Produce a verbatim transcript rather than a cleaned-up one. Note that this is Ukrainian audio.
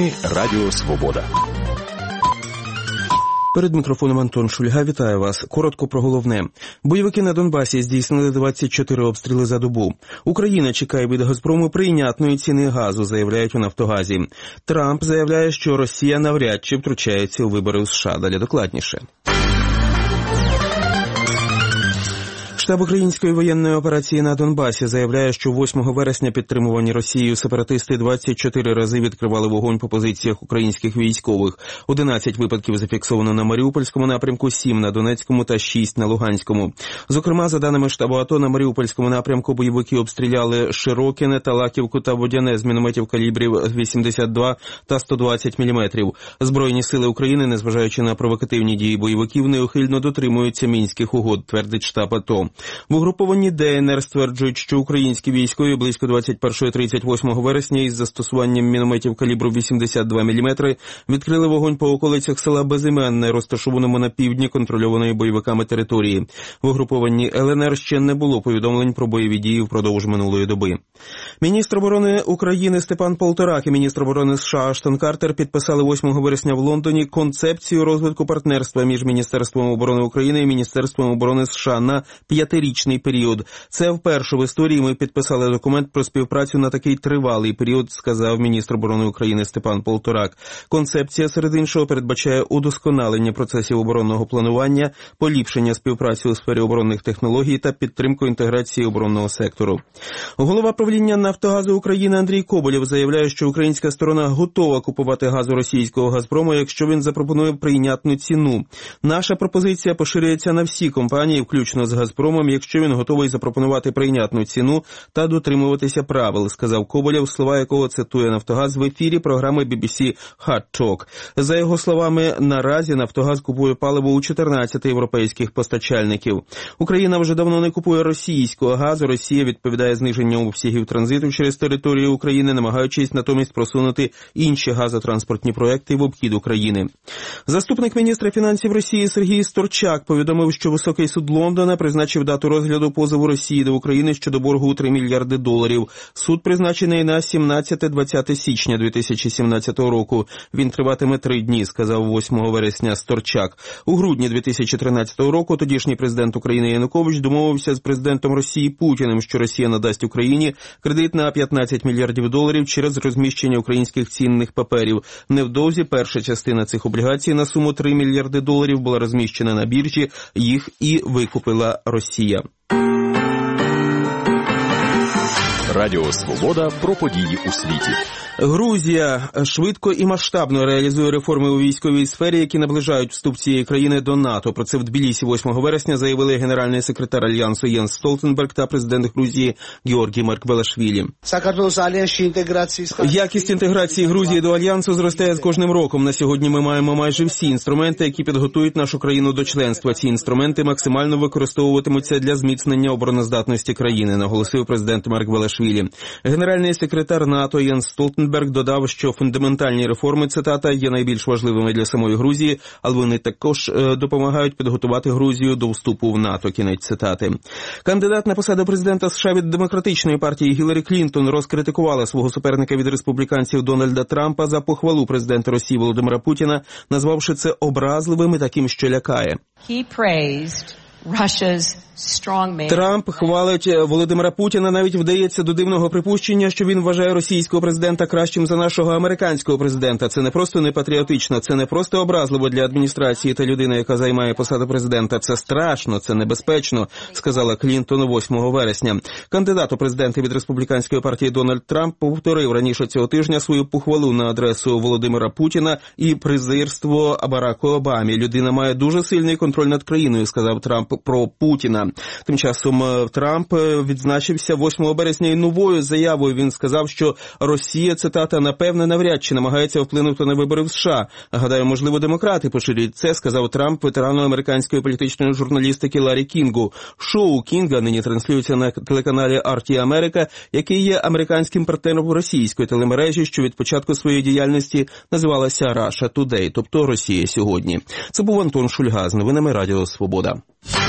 Новини Радіо Свобода. Перед мікрофоном Антон Шульга. Вітаю вас. Коротко про головне. Бойовики на Донбасі здійснили двадцять чотири обстріли за добу. Україна чекає від «Газпрому» прийнятної ціни газу, заявляють у «Нафтогазі». Трамп заявляє, що Росія навряд чи втручається у вибори в США. Далі докладніше. Штаб української воєнної операції на Донбасі заявляє, що восьмого вересня підтримувані Росією сепаратисти двадцять чотири рази відкривали вогонь по позиціях українських військових. одинадцять випадків зафіксовано на Маріупольському напрямку, сім на Донецькому та шість на Луганському. Зокрема, за даними штабу АТО, на Маріупольському напрямку бойовики обстріляли Широкине, Талаківку та Водяне з мінометів калібрів вісімдесят два та сто двадцять міліметрів. Збройні сили України, незважаючи на провокативні дії бойовиків, неухильно дотримуються мінських угод, твердить штаб АТО. В угрупованні ДНР стверджують, що українські військові близько двадцять першого - тридцять восьмого вересня із застосуванням мінометів калібру вісімдесят два міліметри відкрили вогонь по околицях села Безіменне, розташованому на півдні контрольованої бойовиками території. В угрупованні ЛНР ще не було повідомлень про бойові дії впродовж минулої доби. Міністр оборони України Степан Полторак і міністр оборони США Аштон Картер підписали восьмого вересня в Лондоні концепцію розвитку партнерства між Міністерством оборони України і Міністерством оборони США на п'ятирічний період. Це вперше в історії ми підписали документ про співпрацю на такий тривалий період, сказав міністр оборони України Степан Полторак. Концепція, серед іншого, передбачає удосконалення процесів оборонного планування, поліпшення співпраці у сфері оборонних технологій та підтримку інтеграції оборонного сектору. Голова правління «Нафтогазу України» Андрій Коболєв заявляє, що українська сторона готова купувати газ у російського «Газпрому», якщо він запропонує прийнятну ціну. Наша пропозиція поширюється на всі компанії, включно з «Газпромом», якщо він готовий запропонувати прийнятну ціну та дотримуватися правил, сказав Коболєв, слова якого цитує «Нафтогаз» в ефірі програми бі бі сі Hard Talk. За його словами, наразі «Нафтогаз» купує паливо у чотирнадцяти європейських постачальників. Україна вже давно не купує російського газу. Росія відповідає зниженням обсягів транзиту через територію України, намагаючись натомість просунути інші газотранспортні проекти в обхід України. Заступник міністра фінансів Росії Сергій Сторчак повідомив, що Високий суд Лондона призначив дату розгляду позову Росії до України щодо боргу у три мільярди доларів. Суд призначений на сімнадцяте - двадцяте січня дві тисячі сімнадцятого року. Він триватиме три дні, сказав восьмого вересня Сторчак. У грудні дві тисячі тринадцятого року тодішній президент України Янукович домовився з президентом Росії Путіним, що Росія надасть Україні кредит на п'ятнадцять мільярдів доларів через розміщення українських цінних паперів. Невдовзі перша частина цих облігацій на суму три мільярди доларів була розміщена на біржі, їх і викупила Росія. Радіо Свобода про події у світі. Грузія швидко і масштабно реалізує реформи у військовій сфері, які наближають вступ цієї країни до НАТО. Про це в Тбілісі восьмого вересня заявили генеральний секретар Альянсу Єнс Столтенберг та президент Грузії Георгій Марквелашвілі. Якість інтеграції Грузії до Альянсу зростає з кожним роком. На сьогодні ми маємо майже всі інструменти, які підготують нашу країну до членства. Ці інструменти максимально використовуватимуться для зміцнення обороноздатності країни, наголосив президент Марквелашвілі. Генеральний секретар НАТО Єнс Столтенберг Берг додав, що фундаментальні реформи, цитата, є найбільш важливими для самої Грузії, але вони також е, допомагають підготувати Грузію до вступу в НАТО, кінець цитати. Кандидат на посаду президента США від демократичної партії Гіларі Клінтон розкритикувала свого суперника від республіканців Дональда Трампа за похвалу президента Росії Володимира Путіна, назвавши це образливим і таким, що лякає. He praised Russia's Трамп хвалить Володимира Путіна, навіть вдається до дивного припущення, що він вважає російського президента кращим за нашого американського президента. Це не просто непатріотично, це не просто образливо для адміністрації та людини, яка займає посаду президента. Це страшно, це небезпечно, сказала Клінтон восьмого вересня. Кандидат у президенти від республіканської партії Дональд Трамп повторив раніше цього тижня свою похвалу на адресу Володимира Путіна і презирство Бараку Обамі. Людина має дуже сильний контроль над країною, сказав Трамп про Путіна. Тим часом Трамп відзначився восьмого березня і новою заявою. Він сказав, що Росія, цитата, напевне, навряд чи намагається вплинути на вибори в США. Гадаю, можливо, демократи поширюють це, сказав Трамп ветерану американської політичної журналістики Ларі Кінгу. Шоу Кінга нині транслюється на телеканалі Ар Ті Америка, який є американським партнером російської телемережі, що від початку своєї діяльності називалася Russia Today, тобто Росія сьогодні. Це був Антон Шульга з новинами Радіо Свобода.